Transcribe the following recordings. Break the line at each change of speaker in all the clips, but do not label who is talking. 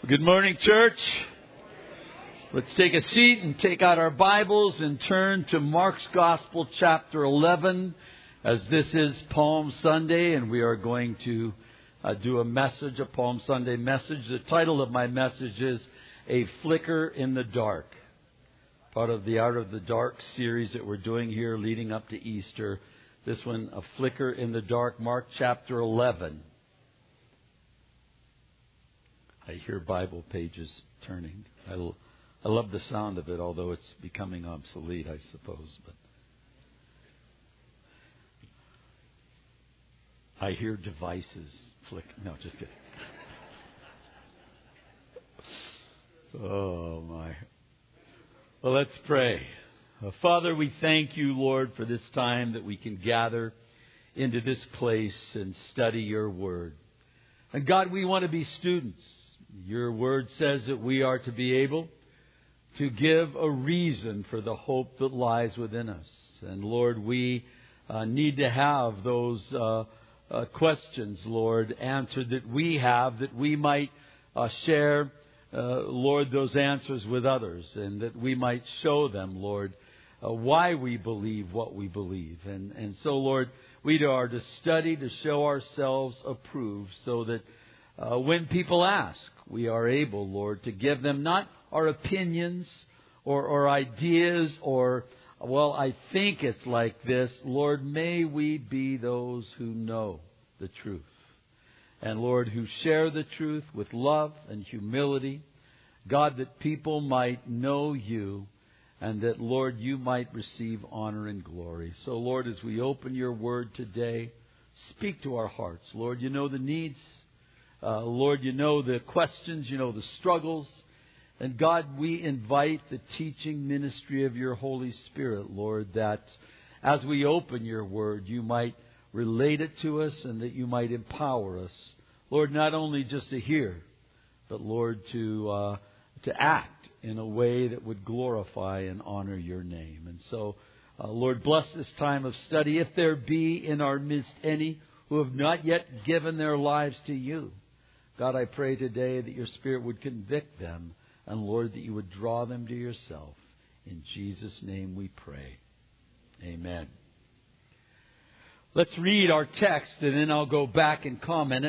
Good morning, church. Let's take a seat and take out our Bibles and turn to Mark's Gospel, chapter 11, as this is Palm Sunday, and we are going to do a Palm Sunday message. The title of my message is A Flicker in the Dark, part of the Out of the Dark series that we're doing here leading up to Easter. This one, A Flicker in the Dark, Mark chapter 11. I hear Bible pages turning. I love the sound of it, although it's becoming obsolete, I suppose. But I hear devices flick. No, just kidding. Oh, my. Well, let's pray. Father, we thank you, Lord, for this time that we can gather into this place and study your word. And God, we want to be students. Your word says that we are to be able to give a reason for the hope that lies within us. And Lord, we need to have those questions, Lord, answered that we have, that we might share, Lord, those answers with others, and that we might show them, Lord, why we believe what we believe. And so, Lord, we are to study to show ourselves approved so that when people ask, we are able, Lord, to give them not our opinions or ideas or, well, I think it's like this. Lord, may we be those who know the truth. And, Lord, who share the truth with love and humility. God, that people might know you and that, Lord, you might receive honor and glory. So, Lord, as we open your word today, speak to our hearts. Lord, you know the needs. Lord, you know the questions, you know the struggles. And God, we invite the teaching ministry of your Holy Spirit, Lord, that as we open your word, you might relate it to us and that you might empower us. Lord, not only just to hear, but Lord, to act in a way that would glorify and honor your name. And so, Lord, bless this time of study. If there be in our midst any who have not yet given their lives to you, God, I pray today that your Spirit would convict them, and Lord, that you would draw them to yourself. In Jesus' name we pray. Amen. Let's read our text, and then I'll go back and comment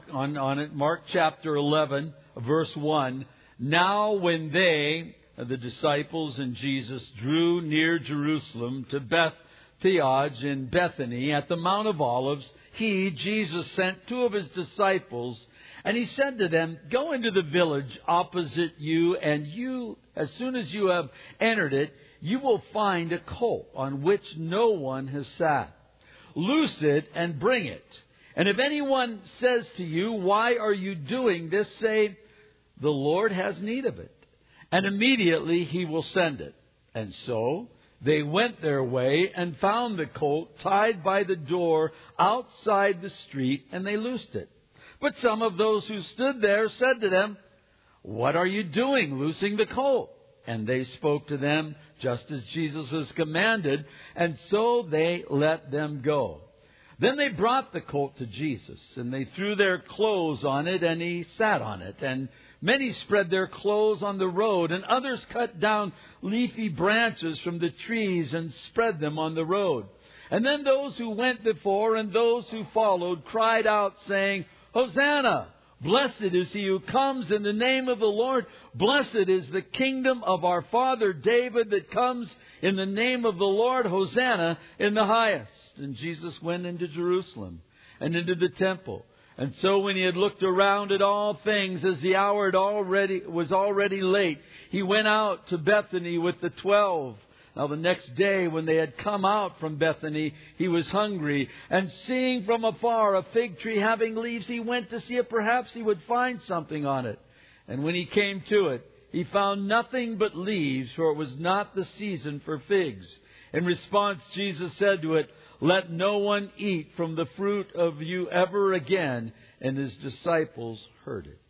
on it. Mark chapter 11, verse 1. Now when they, the disciples and Jesus, drew near Jerusalem to Bethphage in Bethany at the Mount of Olives, he, Jesus, sent two of his disciples. And he said to them, go into the village opposite you, and you, as soon as you have entered it, you will find a colt on which no one has sat. Loose it and bring it. And if anyone says to you, why are you doing this? Say, the Lord has need of it. And immediately he will send it. And so they went their way and found the colt tied by the door outside the street, and they loosed it. But some of those who stood there said to them, what are you doing, loosing the colt? And they spoke to them just as Jesus has commanded, and so they let them go. Then they brought the colt to Jesus, and they threw their clothes on it, and he sat on it. And many spread their clothes on the road, and others cut down leafy branches from the trees and spread them on the road. And then those who went before and those who followed cried out, saying, Hosanna! Blessed is he who comes in the name of the Lord. Blessed is the kingdom of our father David that comes in the name of the Lord. Hosanna in the highest. And Jesus went into Jerusalem and into the temple. And so when he had looked around at all things, as the hour was already late, he went out to Bethany with the 12. Now the next day, when they had come out from Bethany, he was hungry. And seeing from afar a fig tree having leaves, he went to see if perhaps he would find something on it. And when he came to it, he found nothing but leaves, for it was not the season for figs. In response, Jesus said to it, let no one eat from the fruit of you ever again. And his disciples heard it.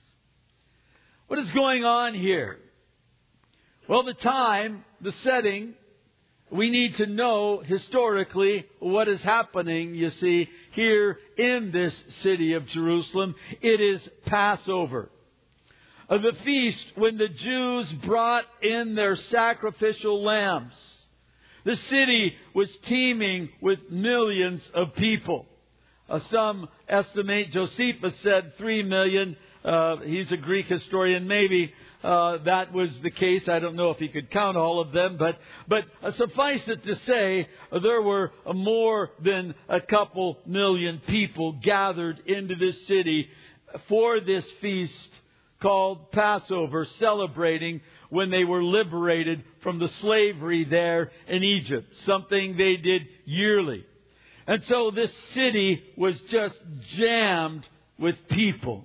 What is going on here? Well, the time, the setting, we need to know historically what is happening, you see, here in this city of Jerusalem. It is Passover. of the feast when the Jews brought in their sacrificial lambs. The city was teeming with millions of people. Some estimate, Josephus said 3 million. He's a Greek historian. Maybe that was the case. I don't know if he could count all of them. But suffice it to say, there were more than a couple million people gathered into this city for this feast called Passover, celebrating when they were liberated from the slavery there in Egypt, something they did yearly. And so this city was just jammed with people.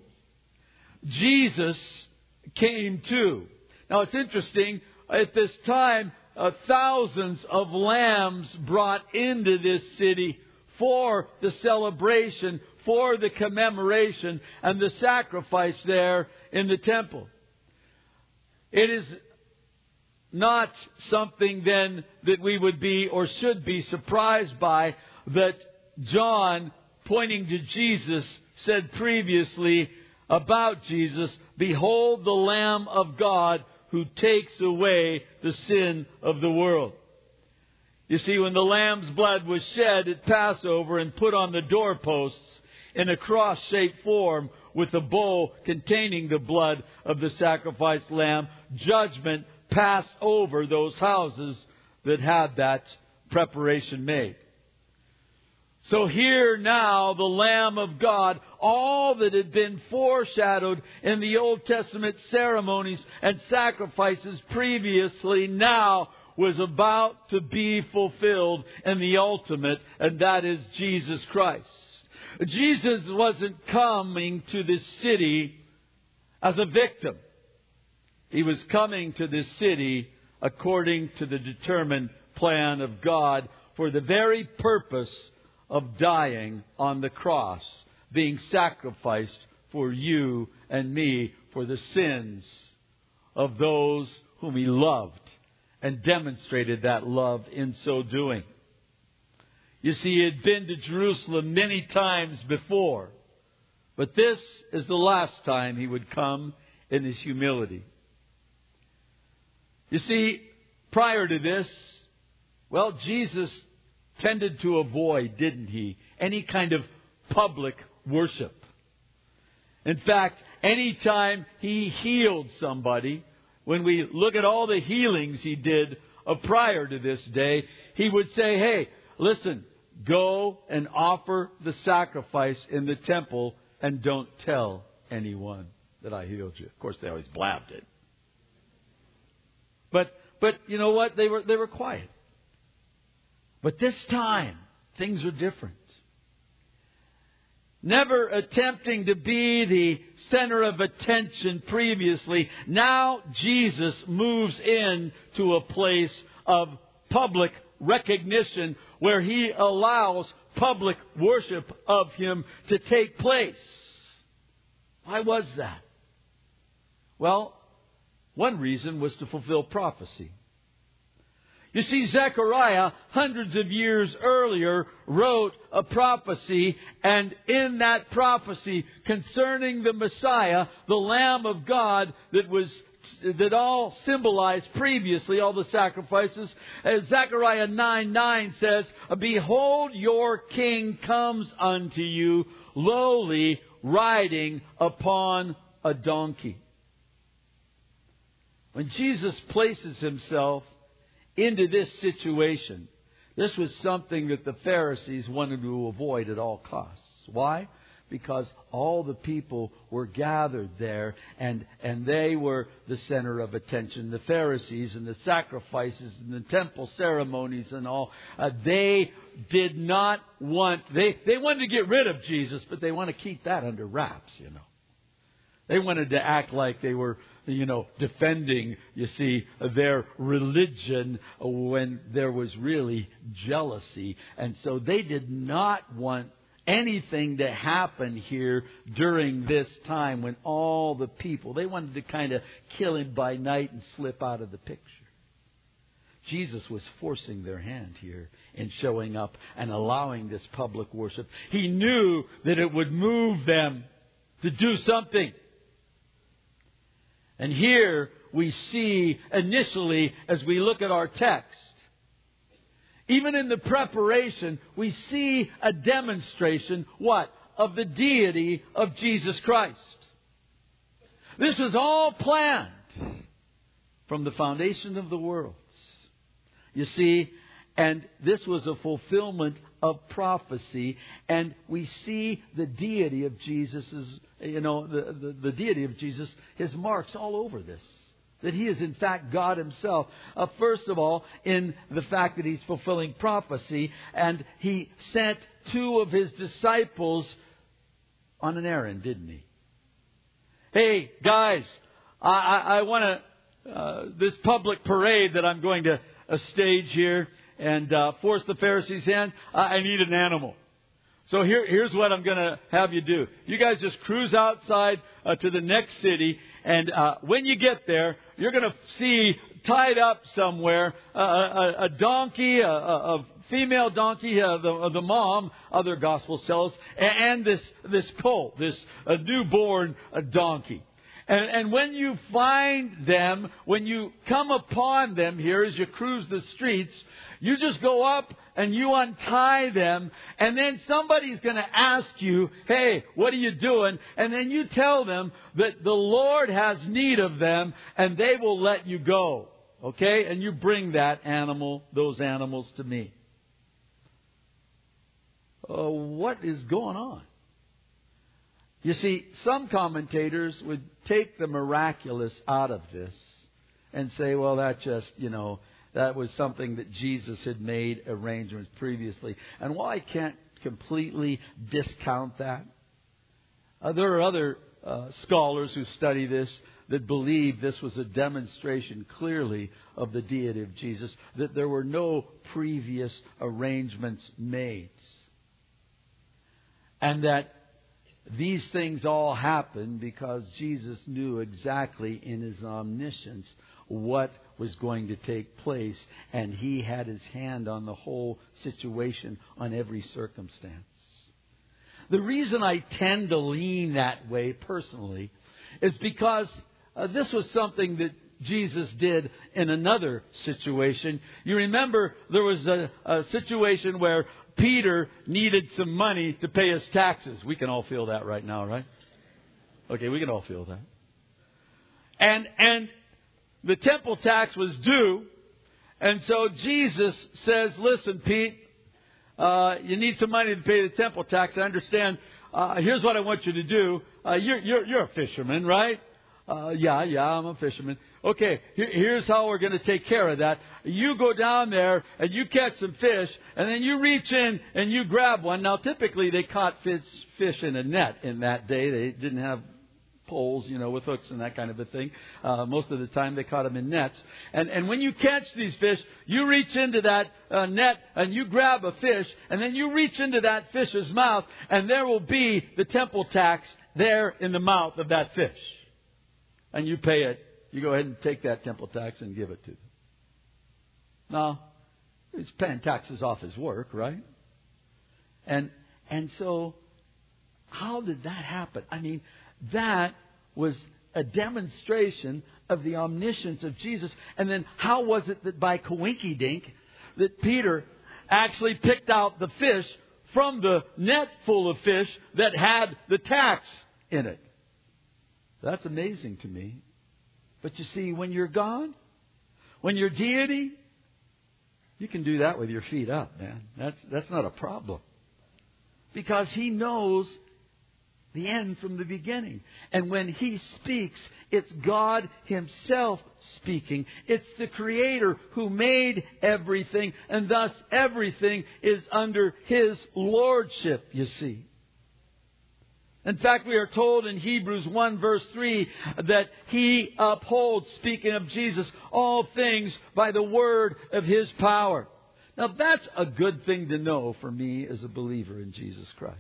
Jesus came too. Now it's interesting, at this time, thousands of lambs brought into this city for the celebration, for the commemoration, and the sacrifice there in the temple. It is not something then that we would be or should be surprised by that John, pointing to Jesus, said previously about Jesus, "Behold the Lamb of God who takes away the sin of the world." You see, when the lamb's blood was shed at Passover and put on the doorposts in a cross-shaped form with a bowl containing the blood of the sacrificed lamb, judgment passed over those houses that had that preparation made. So here now, the Lamb of God, all that had been foreshadowed in the Old Testament ceremonies and sacrifices previously, now was about to be fulfilled in the ultimate, and that is Jesus Christ. Jesus wasn't coming to this city as a victim. He was coming to this city according to the determined plan of God for the very purpose of dying on the cross, being sacrificed for you and me, for the sins of those whom He loved, and demonstrated that love in so doing. You see, He had been to Jerusalem many times before, but this is the last time He would come in His humility. You see, prior to this, Jesus tended to avoid, didn't He, any kind of public worship. In fact, any time He healed somebody, when we look at all the healings He did prior to this day, He would say, "Hey, listen, go and offer the sacrifice in the temple and don't tell anyone that I healed you." Of course, they always blabbed it. But you know what? They were quiet. But this time, things are different. Never attempting to be the center of attention previously, now Jesus moves into a place of public recognition where He allows public worship of Him to take place. Why was that? Well, one reason was to fulfill prophecy. You see, Zechariah, hundreds of years earlier, wrote a prophecy, and in that prophecy concerning the Messiah, the Lamb of God that all symbolized previously, all the sacrifices, as Zechariah 9:9 says, "Behold, your King comes unto you, lowly, riding upon a donkey." When Jesus places Himself into this situation, this was something that the Pharisees wanted to avoid at all costs. Why? Because all the people were gathered there, and they were the center of attention. The Pharisees and the sacrifices and the temple ceremonies and all, they did not want, they wanted to get rid of Jesus, but they want to keep that under wraps, you know. They wanted to act like they were, defending, you see, their religion when there was really jealousy. And so they did not want anything to happen here during this time when all the people, they wanted to kind of kill Him by night and slip out of the picture. Jesus was forcing their hand here in showing up and allowing this public worship. He knew that it would move them to do something. And here we see initially, as we look at our text, even in the preparation, we see a demonstration, what? Of the deity of Jesus Christ. This was all planned from the foundation of the world. You see, and this was a fulfillment of prophecy, and we see the deity of Jesus, the deity of Jesus, His marks all over this. That He is in fact God Himself. First of all, in the fact that He's fulfilling prophecy, and He sent 2 of His disciples on an errand, didn't He? Hey, guys, I want this public parade that I'm going to stage here and force the Pharisees' hand. I need an animal. So here's what I'm going to have you do. You guys just cruise outside to the next city, and when you get there, you're going to see tied up somewhere a donkey, a female donkey, the mom, other Gospels tell us, and this colt, this newborn donkey. And when you find them, when you come upon them here as you cruise the streets, you just go up and you untie them, and then somebody's going to ask you, hey, what are you doing? And then you tell them that the Lord has need of them, and they will let you go. Okay? And you bring those animals to me. What is going on? You see, some commentators would take the miraculous out of this and say, well, that just, that was something that Jesus had made arrangements previously. And while I can't completely discount that, there are other scholars who study this that believe this was a demonstration clearly of the deity of Jesus, that there were no previous arrangements made. And that these things all happened because Jesus knew exactly in His omniscience what was going to take place, and He had His hand on the whole situation, on every circumstance. The reason I tend to lean that way personally is because this was something that Jesus did in another situation. You remember there was a situation where Peter needed some money to pay his taxes. We can all feel that right now, right? Okay, we can all feel that. And the temple tax was due. And so Jesus says, listen, Pete, you need some money to pay the temple tax. I understand. Here's what I want you to do. You're a fisherman, right? Yeah, I'm a fisherman. Okay, here's how we're going to take care of that. You go down there and you catch some fish, and then you reach in and you grab one. Now, typically they caught fish in a net in that day. They didn't have poles, with hooks and that kind of a thing. Most of the time they caught them in nets. And when you catch these fish, you reach into that net and you grab a fish, and then you reach into that fish's mouth, and there will be the temple tax there in the mouth of that fish. And you pay it. You go ahead and take that temple tax and give it to them. Now, he's paying taxes off his work, right? And so, how did that happen? I mean, that was a demonstration of the omniscience of Jesus. And then how was it that by coinkydink that Peter actually picked out the fish from the net full of fish that had the tax in it? That's amazing to me. But you see, when you're God, when you're deity, you can do that with your feet up, man. That's not a problem. Because He knows the end from the beginning. And when He speaks, it's God Himself speaking. It's the Creator who made everything, and thus everything is under His lordship, you see. In fact, we are told in Hebrews 1 verse 3 that He upholds, speaking of Jesus, all things by the word of His power. Now that's a good thing to know for me as a believer in Jesus Christ.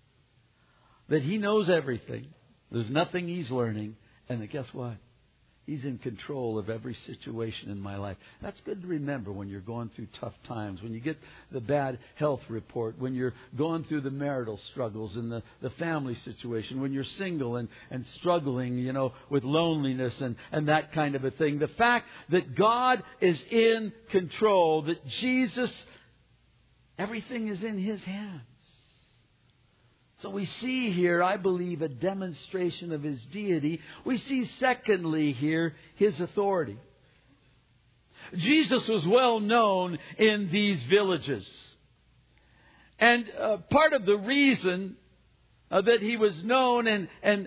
That He knows everything. There's nothing He's learning. And guess what? He's in control of every situation in my life. That's good to remember when you're going through tough times, when you get the bad health report, when you're going through the marital struggles and the family situation, when you're single and struggling, with loneliness and that kind of a thing. The fact that God is in control, that Jesus, everything is in His hands. So we see here, I believe, a demonstration of His deity. We see, secondly, here, His authority. Jesus was well known in these villages. And part of the reason that He was known and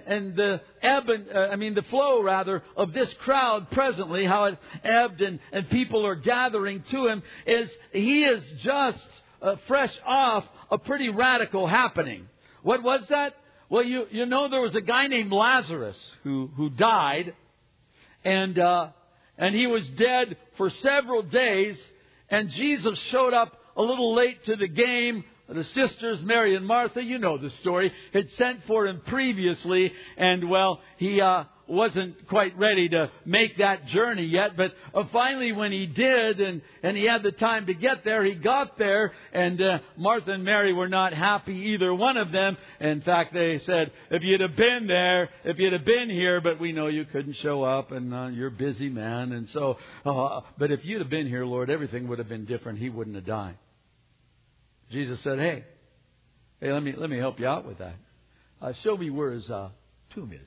the flow of this crowd presently, how it ebbed and people are gathering to Him, is He is just fresh off a pretty radical happening. What was that? Well, you know there was a guy named Lazarus who died, and he was dead for several days, and Jesus showed up a little late to the game. The sisters, Mary and Martha, you know the story, had sent for Him previously, and he wasn't quite ready to make that journey yet. But finally, when he did, and he had the time to get there, he got there, and Martha and Mary were not happy, either one of them. In fact, they said, if you'd have been here, but we know you couldn't show up, and you're a busy man, and so, but if you'd have been here, Lord, everything would have been different. He wouldn't have died. Jesus said, hey, let me help you out with that. Show me where His tomb is.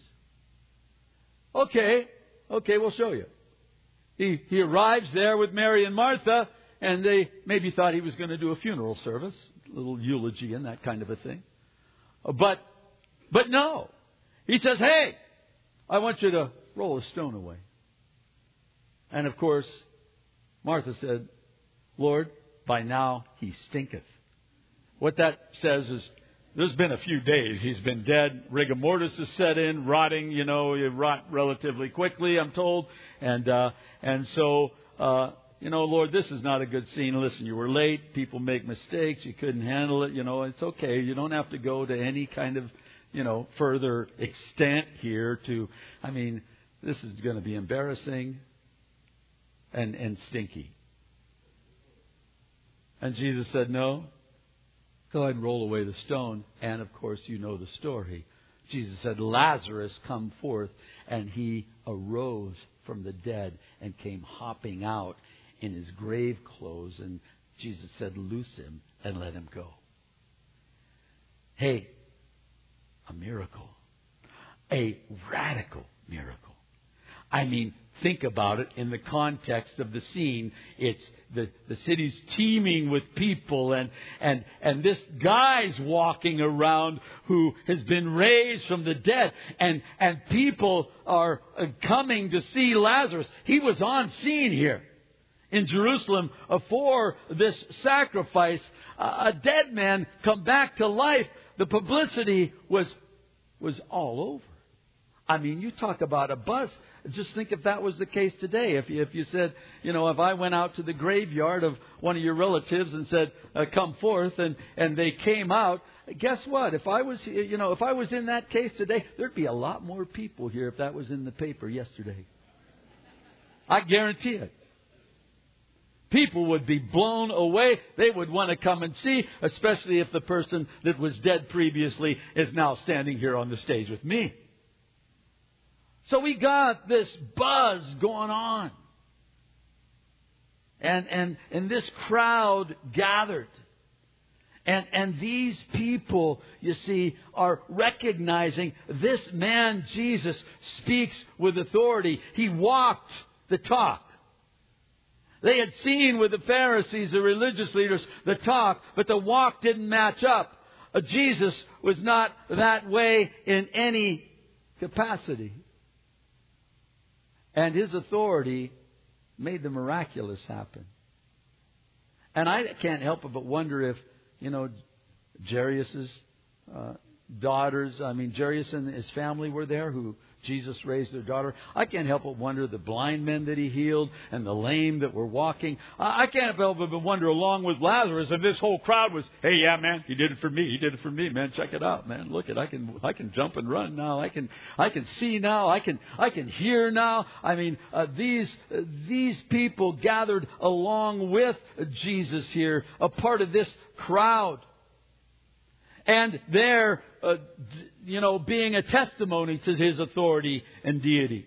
Okay, we'll show you. He arrives there with Mary and Martha, and they maybe thought He was going to do a funeral service, a little eulogy and that kind of a thing. But no. He says, hey, I want you to roll a stone away. And of course, Martha said, Lord, by now he stinketh. What that says is, there's been a few days. He's been dead. Rigor mortis is set in, rotting. You rot relatively quickly, I'm told. And so, Lord, this is not a good scene. Listen, you were late. People make mistakes. You couldn't handle it. It's okay. You don't have to go to any kind of, further extent here this is going to be embarrassing and stinky. And Jesus said, no. Go ahead and roll away the stone. And, of course, you know the story. Jesus said, Lazarus, come forth. And he arose from the dead and came hopping out in his grave clothes. And Jesus said, loose him and let him go. Hey, a miracle. A radical miracle. Think about it in the context of the scene. It's the city's teeming with people, and this guy's walking around who has been raised from the dead, and people are coming to see Lazarus. He was on scene here in Jerusalem for this sacrifice. A dead man come back to life. The publicity was all over. You talk about a buzz. Just think if that was the case today. If you said, if I went out to the graveyard of one of your relatives and said, come forth, and they came out, guess what? If I was in that case today, there'd be a lot more people here if that was in the paper yesterday. I guarantee it. People would be blown away. They would want to come and see, especially if the person that was dead previously is now standing here on the stage with me. So we got this buzz going on. And this crowd gathered. And these people, you see, are recognizing this man, Jesus, speaks with authority. He walked the talk. They had seen with the Pharisees, the religious leaders, the talk, but the walk didn't match up. Jesus was not that way in any capacity. And His authority made the miraculous happen. And I can't help but wonder if, Jairus' daughters, Jairus and his family were there who Jesus raised their daughter. I can't help but wonder the blind men that He healed and the lame that were walking. I can't help but wonder, along with Lazarus, if this whole crowd was, hey, yeah, man, He did it for me. He did it for me, man. Check it out, man. Look it, I can jump and run now. I can see now. I can hear now. I mean, these people gathered along with Jesus here, a part of this crowd. And they're, being a testimony to His authority and deity.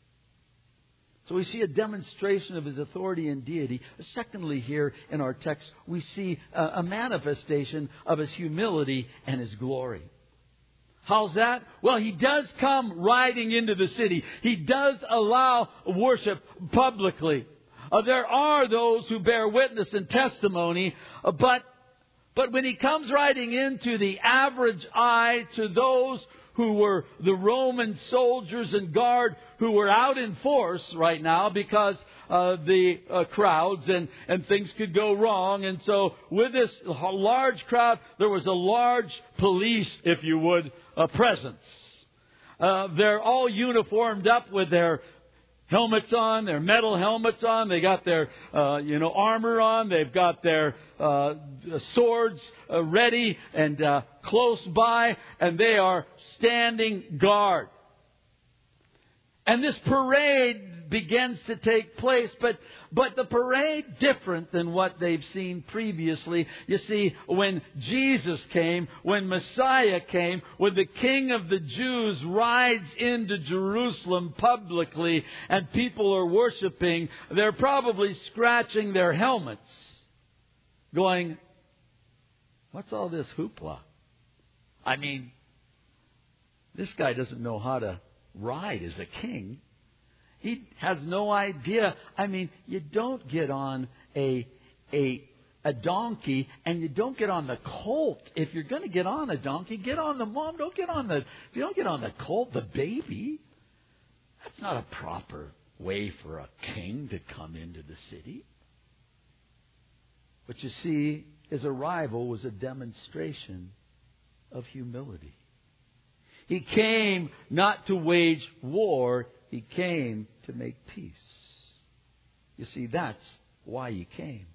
So we see a demonstration of His authority and deity. Secondly, here in our text, we see a manifestation of His humility and His glory. How's that? Well, He does come riding into the city. He does allow worship publicly. There are those who bear witness and testimony, but when He comes riding into the average eye, to those who were the Roman soldiers and guard who were out in force right now because of the crowds and things could go wrong. And so with this large crowd, there was a large police, if you would, presence. They're all uniformed up with their helmets on, their metal helmets on. They got their, armor on. They've got their swords ready and close by, and they are standing guard. And this parade begins to take place, but the parade different than what they've seen previously. You see, when Jesus came, when Messiah came, when the King of the Jews rides into Jerusalem publicly and people are worshiping, they're probably scratching their helmets, going, what's all this hoopla? I mean, this guy doesn't know how to ride as a king. He has no idea. I mean, you don't get on a donkey, and you don't get on the colt. If you're going to get on a donkey, get on the mom. Don't get on the colt, the baby. That's not a proper way for a king to come into the city. But you see, His arrival was a demonstration of humility. He came not to wage war. He came to make peace. You see, that's why He came.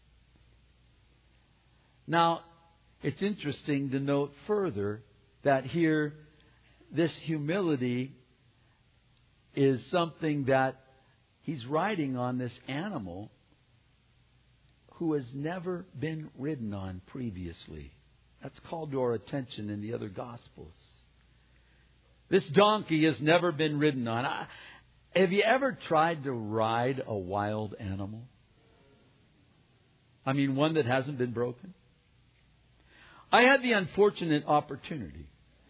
Now, it's interesting to note further that here, this humility is something that He's riding on this animal who has never been ridden on previously. That's called to our attention in the other Gospels. This donkey has never been ridden on. Have you ever tried to ride a wild animal? I mean, one that hasn't been broken? I had the unfortunate opportunity.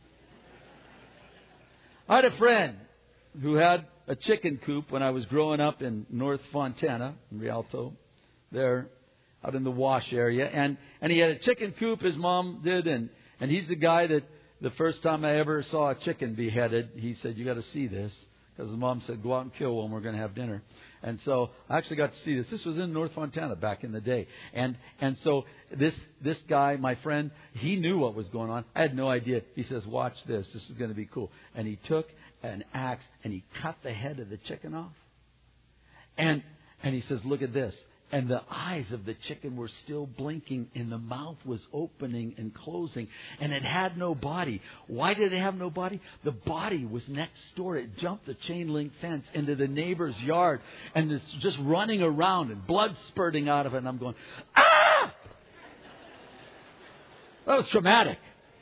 I had a friend who had a chicken coop when I was growing up in North Fontana, in Rialto, there out in the Wash area. And he had a chicken coop, his mom did, and he's the guy that the first time I ever saw a chicken beheaded, he said, you got to see this. Because his mom said, go out and kill one, we're going to have dinner. And so I actually got to see this. This was in North Fontana back in the day. And so this guy, my friend, he knew what was going on. I had no idea. He says, watch this. This is going to be cool. And he took an axe and he cut the head of the chicken off. And he says, look at this. And the eyes of the chicken were still blinking, and the mouth was opening and closing, and it had no body. Why did it have no body? The body was next door. It jumped the chain link fence into the neighbor's yard, and it's just running around and blood spurting out of it. And I'm going, ah! That was traumatic.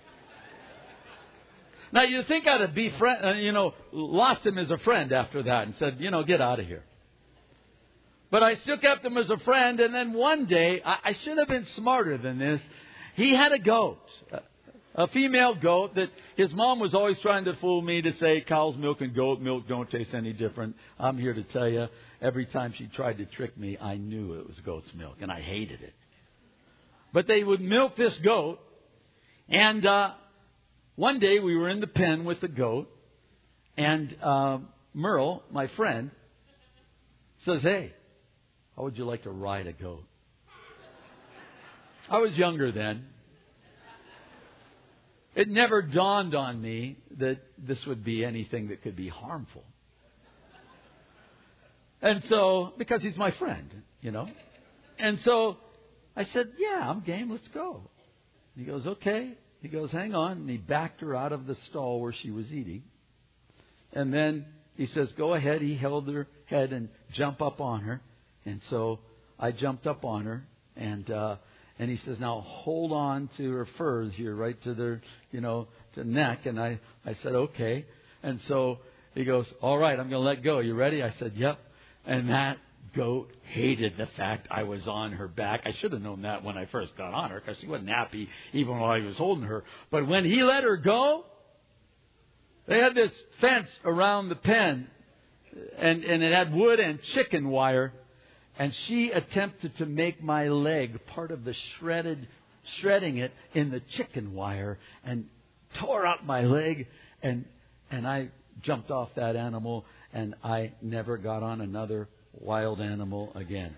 Now you think I'd have lost him as a friend after that and said, get out of here. But I still kept him as a friend. And then one day, I should have been smarter than this. He had a goat, a female goat that his mom was always trying to fool me to say cow's milk and goat milk don't taste any different. I'm here to tell you, every time she tried to trick me, I knew it was goat's milk, and I hated it. But they would milk this goat. And one day we were in the pen with the goat. And Merle, my friend, says, hey, how would you like to ride a goat? I was younger then. it never dawned on me that this would be anything that could be harmful. And so, because he's my friend, you know. And so I said, yeah, I'm game, let's go. He goes, okay. He goes, hang on. And he backed her out of the stall where she was eating. And then he says, go ahead. He held her head and jump up on her. And so I jumped up on her. And he says, now hold on to her furs here, right to their, to the neck. And I said, okay. And so he goes, all right, I'm going to let go. You ready? I said, yep. And that goat hated the fact I was on her back. I should have known that when I first got on her, because she wasn't happy even while I was holding her. But when he let her go, they had this fence around the pen, and it had wood and chicken wire. And she attempted to make my leg part of the shredding it in the chicken wire, and tore up my leg. And I jumped off that animal, and I never got on another wild animal again.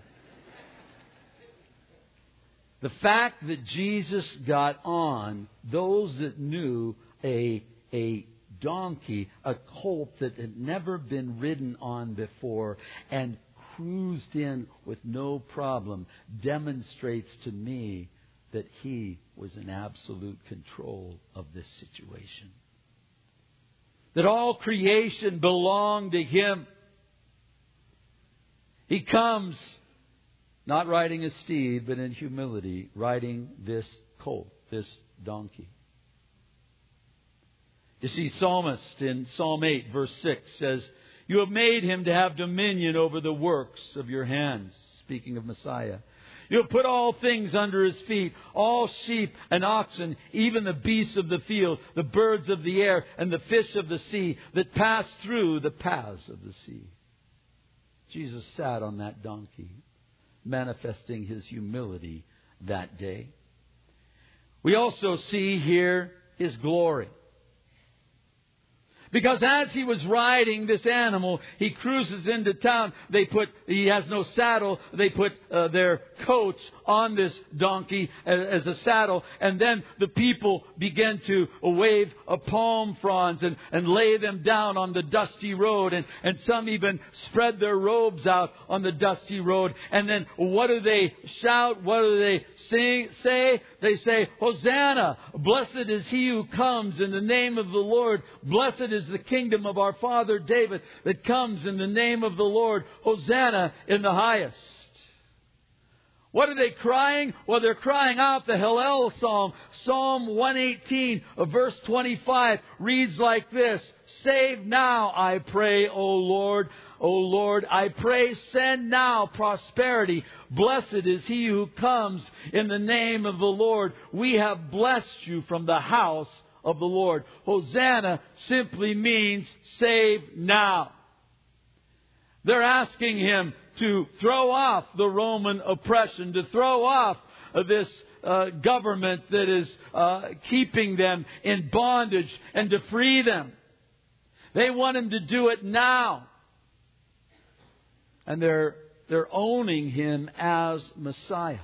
The fact that Jesus got on those that knew a donkey, a colt that had never been ridden on before, and cruised in with no problem, demonstrates to me that he was in absolute control of this situation. That all creation belonged to him. He comes not riding a steed, but in humility, riding this colt, this donkey. You see, psalmist in Psalm 8, verse 6 says, you have made him to have dominion over the works of your hands. Speaking of Messiah. You have put all things under his feet, all sheep and oxen, even the beasts of the field, the birds of the air, and the fish of the sea that pass through the paths of the sea. Jesus sat on that donkey, manifesting his humility that day. We also see here his glory. Because as he was riding this animal, he cruises into town. He has no saddle. They put their coats on this donkey as a saddle. And then the people begin to wave palm fronds and lay them down on the dusty road. And some even spread their robes out on the dusty road. And then what do they shout? What do they say? They say, Hosanna! Blessed is he who comes in the name of the Lord. Blessed is the kingdom of our father David that comes in the name of the Lord. Hosanna in the highest. What are they crying? Well, they're crying out the Hallel Psalm. Psalm 118, verse 25 reads like this. Save now, I pray, O Lord. O Lord, I pray, send now prosperity. Blessed is he who comes in the name of the Lord. We have blessed you from the house of the Lord. Hosanna simply means save now. They're asking him to throw off the Roman oppression, to throw off this government that is keeping them in bondage, and to free them. They want him to do it now. And they're owning him as Messiah.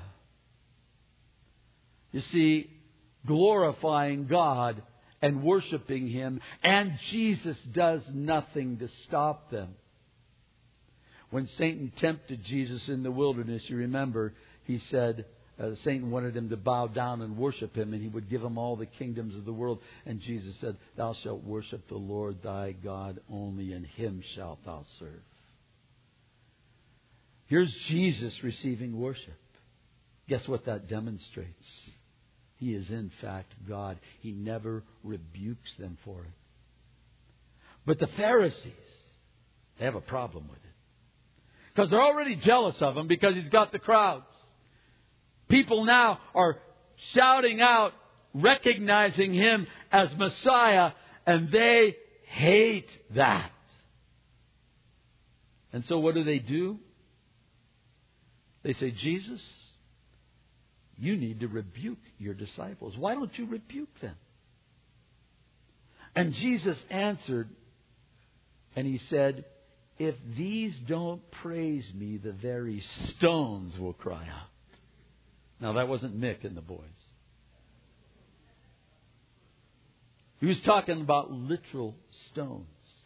You see, glorifying God and worshiping him, and Jesus does nothing to stop them. When Satan tempted Jesus in the wilderness, you remember, he said, Satan wanted him to bow down and worship him, and he would give him all the kingdoms of the world. And Jesus said, thou shalt worship the Lord thy God only, and him shalt thou serve. Here's Jesus receiving worship. Guess what that demonstrates? He is in fact God. He never rebukes them for it. But the Pharisees, they have a problem with it. Because they're already jealous of him because he's got the crowds. People now are shouting out, recognizing him as Messiah, and they hate that. And so what do? They say, Jesus, you need to rebuke your disciples. Why don't you rebuke them? And Jesus answered, and he said, if these don't praise me, the very stones will cry out. Now, that wasn't Mick and the boys. He was talking about literal stones.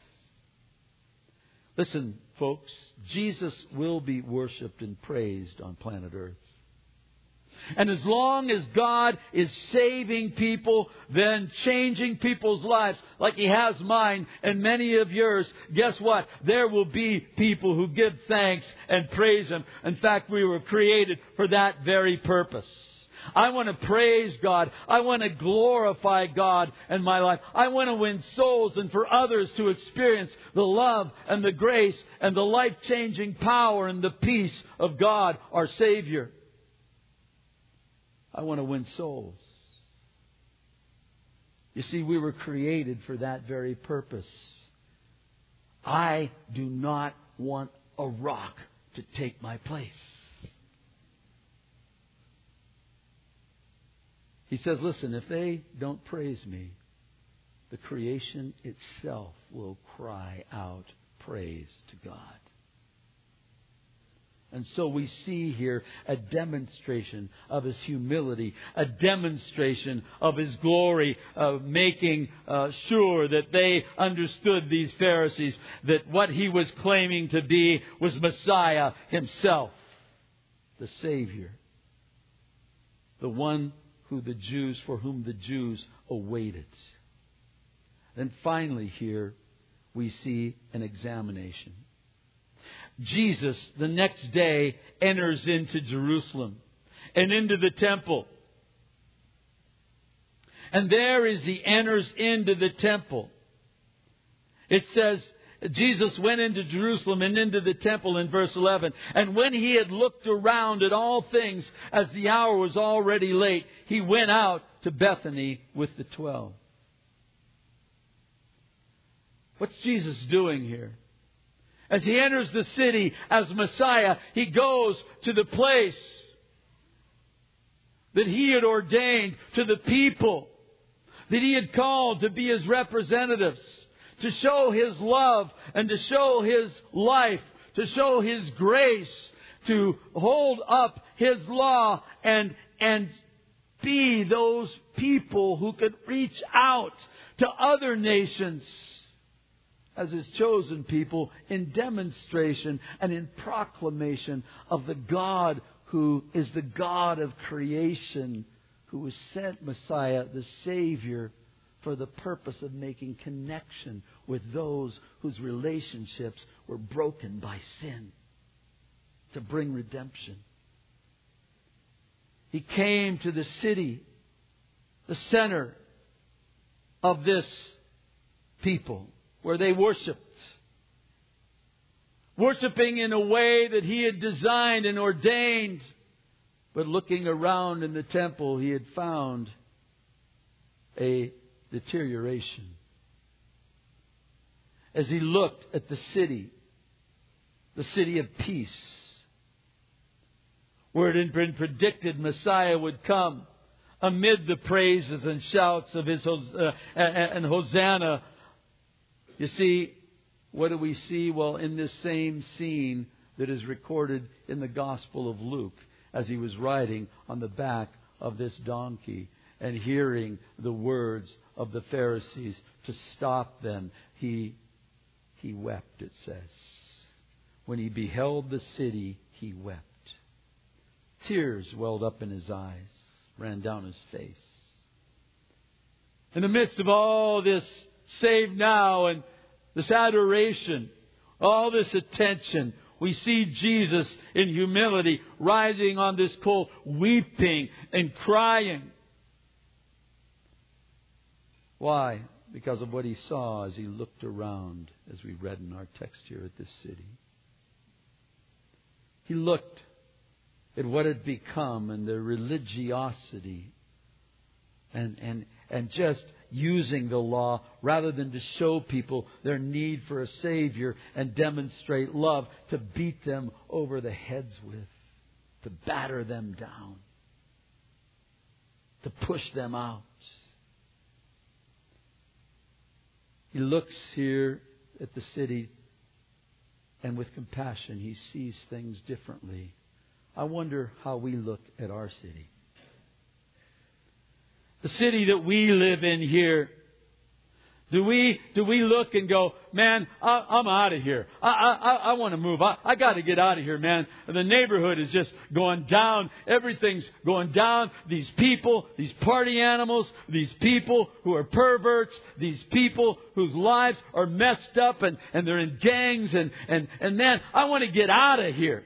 Listen, folks, Jesus will be worshipped and praised on planet Earth. And as long as God is saving people, then changing people's lives, like He has mine and many of yours, guess what? There will be people who give thanks and praise Him. In fact, we were created for that very purpose. I want to praise God. I want to glorify God in my life. I want to win souls and for others to experience the love and the grace and the life-changing power and the peace of God, our Savior. I want to win souls. You see, we were created for that very purpose. I do not want a rock to take my place. He says, listen, if they don't praise me, the creation itself will cry out praise to God. And so we see here a demonstration of His humility, a demonstration of His glory, making sure that they understood, these Pharisees, that what He was claiming to be was Messiah Himself, the Savior, the one for whom the Jews awaited. Then finally here we see an examination. Jesus, the next day, enters into Jerusalem and into the temple. And there as He enters into the temple, it says, Jesus went into Jerusalem and into the temple in verse 11. And when He had looked around at all things, as the hour was already late, He went out to Bethany with the 12. What's Jesus doing here? As He enters the city as Messiah, He goes to the place that He had ordained, to the people that He had called to be His representatives, to show His love and to show His life, to show His grace, to hold up His law and be those people who could reach out to other nations as His chosen people in demonstration and in proclamation of the God who is the God of creation, who has sent Messiah, the Savior, for the purpose of making connection with those whose relationships were broken by sin, to bring redemption. He came to the city, the center of this people, where they worshipped. Worshipping in a way that He had designed and ordained. But looking around in the temple, He had found a deterioration. As He looked at the city of peace, where it had been predicted Messiah would come amid the praises and shouts of His and Hosanna. You see, what do we see? Well, in this same scene that is recorded in the Gospel of Luke, as He was riding on the back of this donkey and hearing the words of the Pharisees to stop them, He wept, it says. When He beheld the city, He wept. Tears welled up in His eyes, ran down His face. In the midst of all this save now and this adoration, all this attention, we see Jesus in humility riding on this colt, weeping and crying. Why? Because of what He saw as He looked around, as we read in our text here, at this city. He looked at what had become and the religiosity and just using the law rather than to show people their need for a Savior and demonstrate love, to beat them over the heads with, to batter them down, to push them out. He looks here at the city and with compassion He sees things differently. I wonder how we look at our city. The city that we live in here, Do we look and go, man, I'm out of here. I want to move. I got to get out of here, man. The neighborhood is just going down. Everything's going down. These people, these party animals, these people who are perverts, these people whose lives are messed up and they're in gangs and man, I want to get out of here.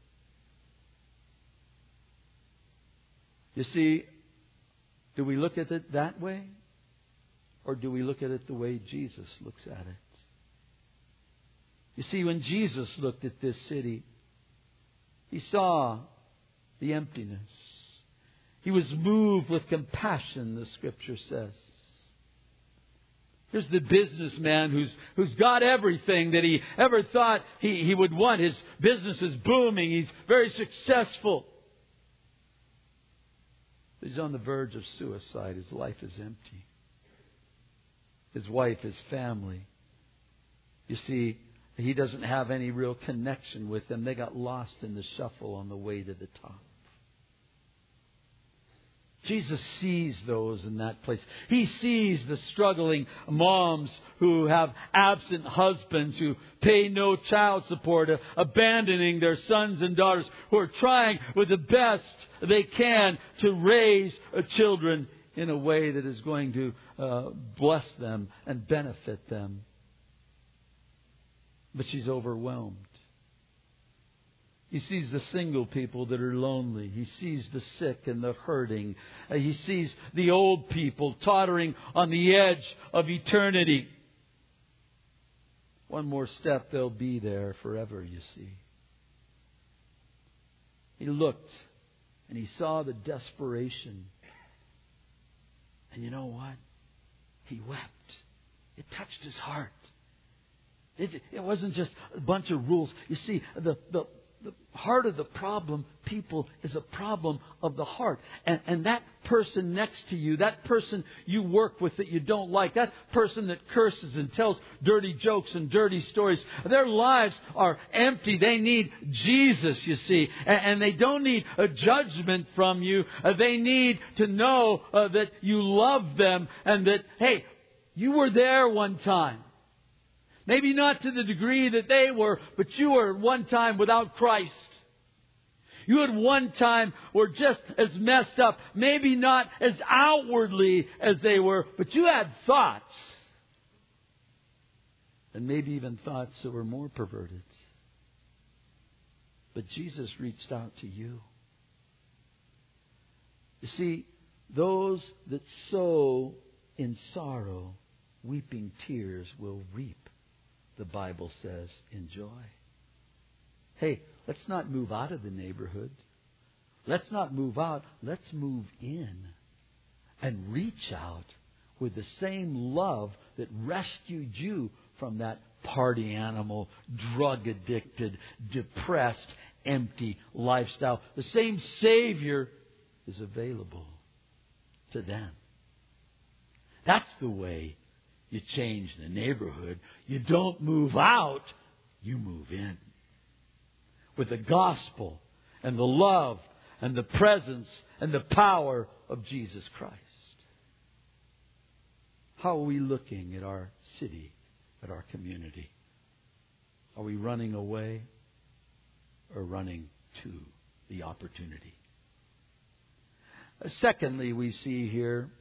You see, do we look at it that way? Or do we look at it the way Jesus looks at it? You see, when Jesus looked at this city, He saw the emptiness. He was moved with compassion, the Scripture says. Here's the businessman who's got everything that he ever thought he would want. His business is booming. He's very successful. But he's on the verge of suicide. His life is empty. His wife, his family. You see, he doesn't have any real connection with them. They got lost in the shuffle on the way to the top. Jesus sees those in that place. He sees the struggling moms who have absent husbands, who pay no child support, abandoning their sons and daughters, who are trying with the best they can to raise children in a way that is going to bless them and benefit them. But she's overwhelmed. He sees the single people that are lonely. He sees the sick and the hurting. He sees the old people tottering on the edge of eternity. One more step, they'll be there forever, you see. He looked and he saw the desperation. And you know what? He wept. It touched his heart. It wasn't just a bunch of rules. You see, the heart of the problem, people, is a problem of the heart. And that person next to you, that person you work with that you don't like, that person that curses and tells dirty jokes and dirty stories, their lives are empty. They need Jesus, you see. And they don't need a judgment from you. They need to know that you love them and that, hey, you were there one time. Maybe not to the degree that they were, but you were at one time without Christ. You at one time were just as messed up. Maybe not as outwardly as they were, but you had thoughts. And maybe even thoughts that were more perverted. But Jesus reached out to you. You see, those that sow in sorrow, weeping tears will reap, the Bible says, in joy. Hey, let's not move out of the neighborhood. Let's not move out. Let's move in and reach out with the same love that rescued you from that party animal, drug-addicted, depressed, empty lifestyle. The same Savior is available to them. That's the way you change the neighborhood. You don't move out, you move in. With the gospel and the love and the presence and the power of Jesus Christ. How are we looking at our city, at our community? Are we running away or running to the opportunity? Secondly, we see here,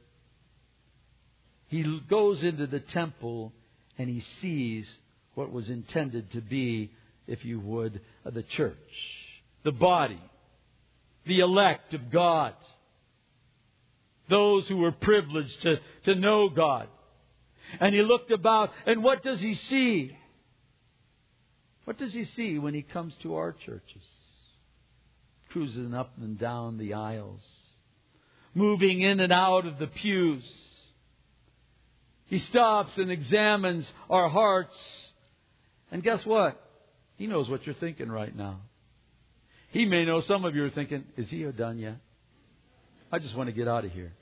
he goes into the temple and he sees what was intended to be, if you would, the church, the body, the elect of God, those who were privileged to know God. And he looked about, and what does he see? What does he see when he comes to our churches? Cruising up and down the aisles, moving in and out of the pews. He stops and examines our hearts. And guess what? He knows what you're thinking right now. He may know some of you are thinking, is he done yet? I just want to get out of here.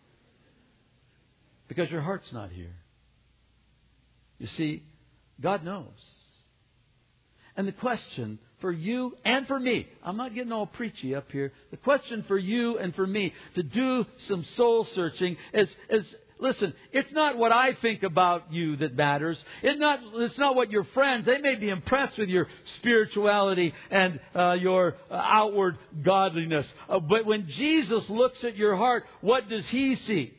Because your heart's not here. You see, God knows. And the question for you and for me, I'm not getting all preachy up here. The question for you and for me to do some soul searching is listen, it's not what I think about you that matters. It's not what your friends, they may be impressed with your spirituality and your outward godliness. But when Jesus looks at your heart, what does He see?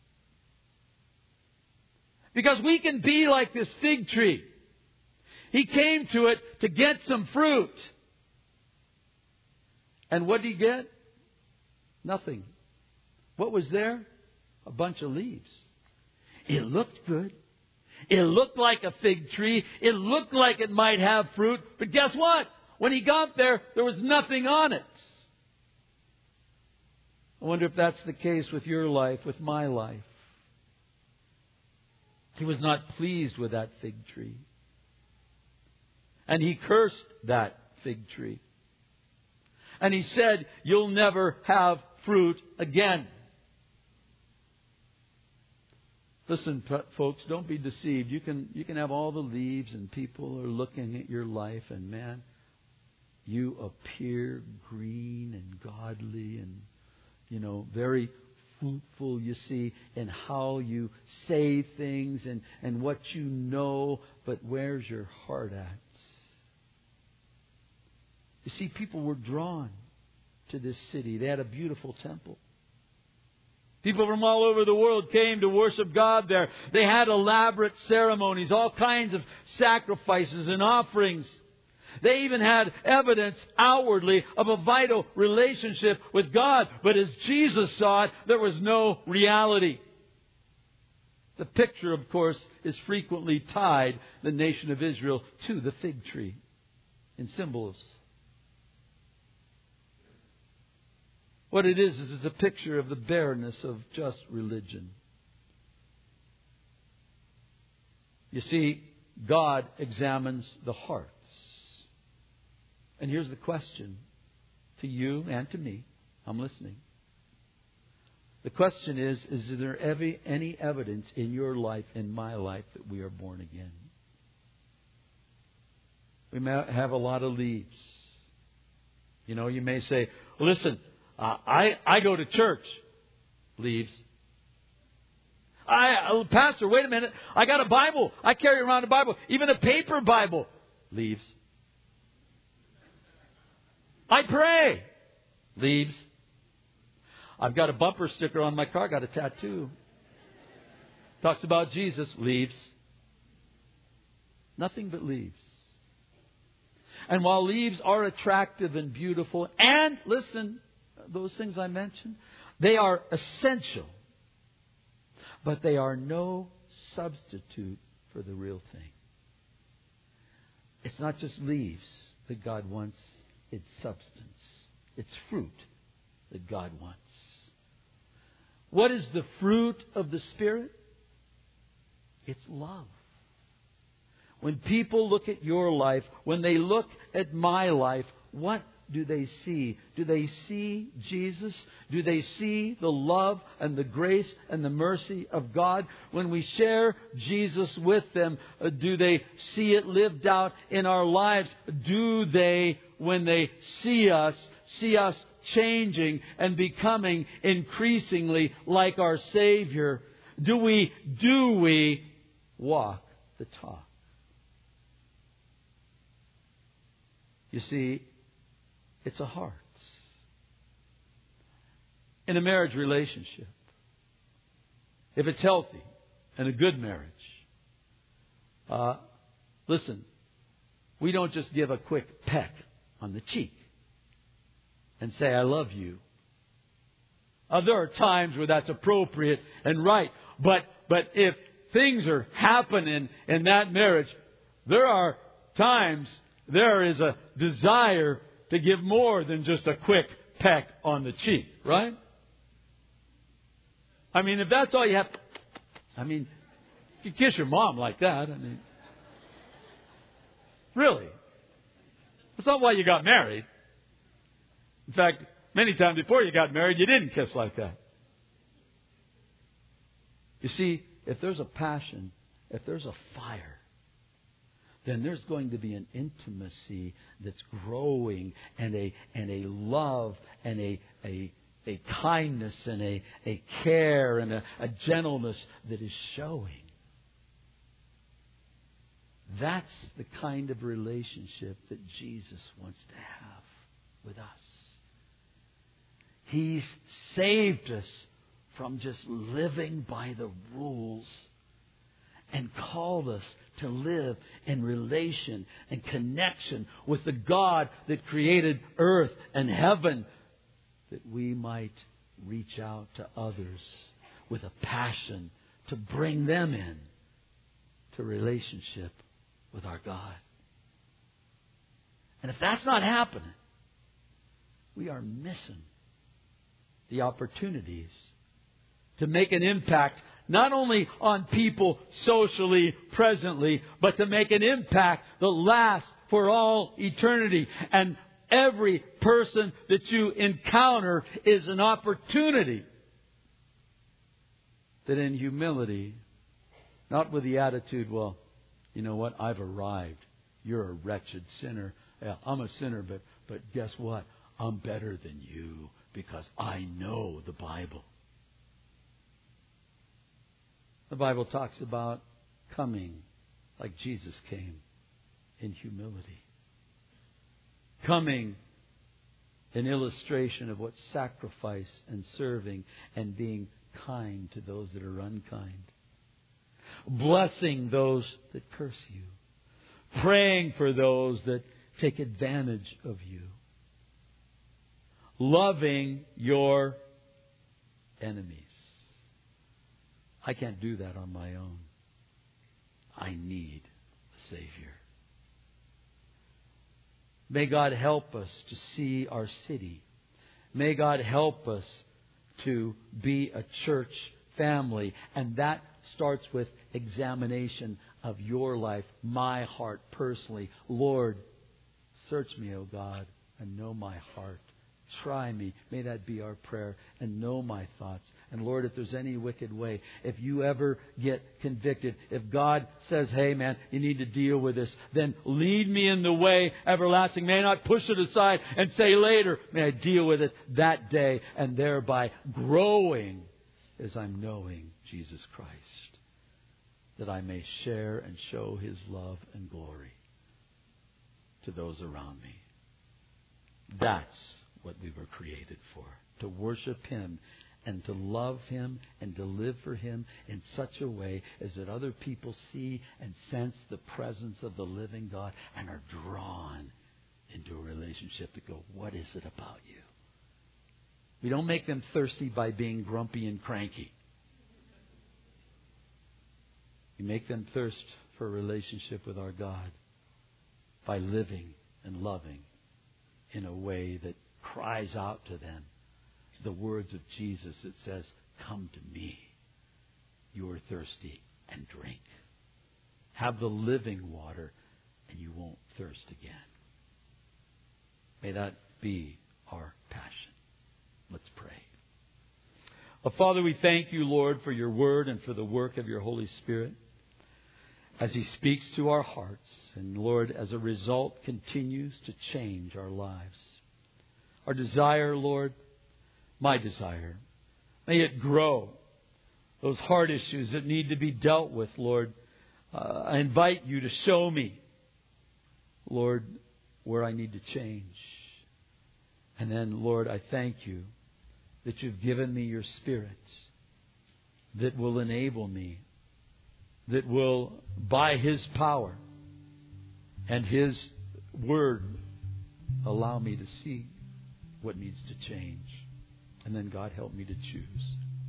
Because we can be like this fig tree. He came to it to get some fruit. And what did He get? Nothing. What was there? A bunch of leaves. It looked good. It looked like a fig tree. It looked like it might have fruit. But guess what? When He got there, there was nothing on it. I wonder if that's the case with your life, with my life. He was not pleased with that fig tree. And He cursed that fig tree. And He said, you'll never have fruit again. Listen, folks, don't be deceived. You can have all the leaves and people are looking at your life and man, you appear green and godly and, very fruitful, you see, in how you say things and what you know, but where's your heart at? You see, people were drawn to this city. They had a beautiful temple. People from all over the world came to worship God there. They had elaborate ceremonies, all kinds of sacrifices and offerings. They even had evidence outwardly of a vital relationship with God. But as Jesus saw it, there was no reality. The picture, of course, is frequently tied, the nation of Israel, to the fig tree in symbols. What it is it's a picture of the barrenness of just religion. You see, God examines the hearts. And here's the question to you and to me. I'm listening. The question is there any evidence in your life, in my life, that we are born again? We may have a lot of leaves. You may say, listen, I go to church. Leaves. Pastor, wait a minute. I got a Bible. I carry around a Bible. Even a paper Bible. Leaves. I pray. Leaves. I've got a bumper sticker on my car. Got a tattoo. Talks about Jesus. Leaves. Nothing but leaves. And while leaves are attractive and beautiful, and listen, those things I mentioned, they are essential. But they are no substitute for the real thing. It's not just leaves that God wants. It's substance. It's fruit that God wants. What is the fruit of the Spirit? It's love. When people look at your life, when they look at my life, what do they see? Do they see Jesus? Do they see the love and the grace and the mercy of God? When we share Jesus with them, do they see it lived out in our lives? Do they, when they see us changing and becoming increasingly like our Savior? Do we walk the talk? You see, it's a heart. In a marriage relationship, if it's healthy and a good marriage, listen, we don't just give a quick peck on the cheek and say, I love you. There are times where that's appropriate and right. But if things are happening in that marriage, there are times there is a desire to give more than just a quick peck on the cheek, right? I mean, if that's all you have, you can kiss your mom like that. Really. That's not why you got married. In fact, many times before you got married, you didn't kiss like that. You see, if there's a passion, if there's a fire, then there's going to be an intimacy that's growing and a love and a kindness and a care and a gentleness that is showing. That's the kind of relationship that Jesus wants to have with us. He's saved us from just living by the rules and called us to live in relation and connection with the God that created earth and heaven, that we might reach out to others with a passion to bring them in to relationship with our God. And if that's not happening, we are missing the opportunities to make an impact not only on people socially, presently, but to make an impact that lasts for all eternity. And every person that you encounter is an opportunity that in humility, not with the attitude, well, you know what, I've arrived. You're a wretched sinner. Yeah, I'm a sinner, but guess what? I'm better than you because I know the Bible. The Bible talks about coming like Jesus came in humility. Coming, an illustration of what sacrifice and serving and being kind to those that are unkind. Blessing those that curse you. Praying for those that take advantage of you. Loving your enemies. I can't do that on my own. I need a Savior. May God help us to see our city. May God help us to be a church family. And that starts with examination of your life, my heart personally. Lord, search me, O God, and know my heart. Try me. May that be our prayer. And know my thoughts. And Lord, if there's any wicked way, if you ever get convicted, if God says, hey man, you need to deal with this, then lead me in the way everlasting. May I not push it aside and say later. May I deal with it that day and thereby growing as I'm knowing Jesus Christ, that I may share and show His love and glory to those around me. That's what we were created for. To worship Him and to love Him and to live for Him in such a way as that other people see and sense the presence of the living God and are drawn into a relationship to go, what is it about you? We don't make them thirsty by being grumpy and cranky. We make them thirst for a relationship with our God by living and loving in a way that cries out to them the words of Jesus that says, come to me, you are thirsty, and drink. Have the living water and you won't thirst again. May that be our passion. Let's pray. Well, Father, we thank you, Lord, for your word and for the work of your Holy Spirit as He speaks to our hearts and, Lord, as a result, continues to change our lives. Our desire, Lord, my desire, may it grow. Those heart issues that need to be dealt with, Lord, I invite you to show me, Lord, where I need to change. And then, Lord, I thank you that you've given me your Spirit that will enable me, that will, by His power and His Word, allow me to see what needs to change. And then, God, help me to choose.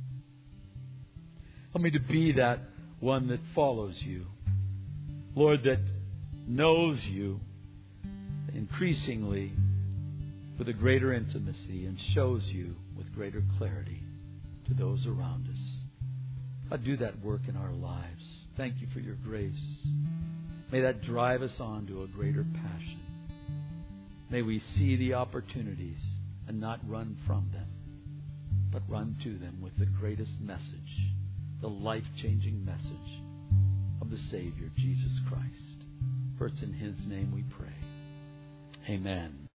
Help me to be that one that follows you. Lord, that knows you increasingly with a greater intimacy and shows you with greater clarity to those around us. God, do that work in our lives. Thank you for your grace. May that drive us on to a greater passion. May we see the opportunities and not run from them, but run to them with the greatest message, the life-changing message of the Savior, Jesus Christ. For it's in His name we pray. Amen.